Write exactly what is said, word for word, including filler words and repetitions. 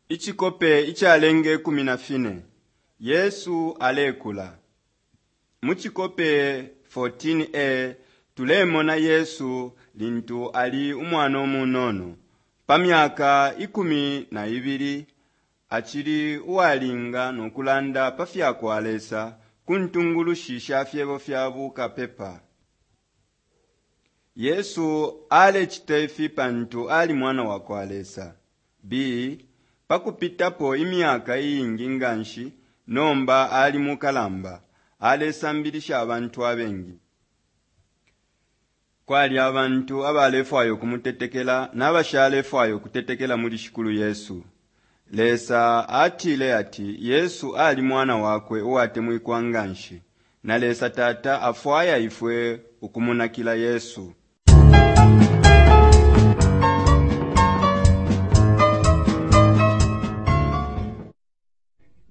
Ichikope ichalenge kumi na fine. Yesu alekula. Muchikope fourteen a tulemona Yesu lintu ali umwana omunono. Pamyaka ikumi na ibiri achili uwalinga nokulanda pafyako alesa kuntungulu shisha fyebo fyabu kapepa. Yesu ale chitefi pantu ali mwana wako alesa. B. Pakupitapo imyaka iyingi nganshi nomba ali mukalamba alesambilisha abantu abengi. Kwali abantu abalefwayo kumutetekela n'abashalefwayo kutetekela muri shikulu Yesu. Lesa atile ati Yesu ali mwana wakwe uwate mwikwanganshi na lesa tata afwaya ifwe ukumunakila Yesu.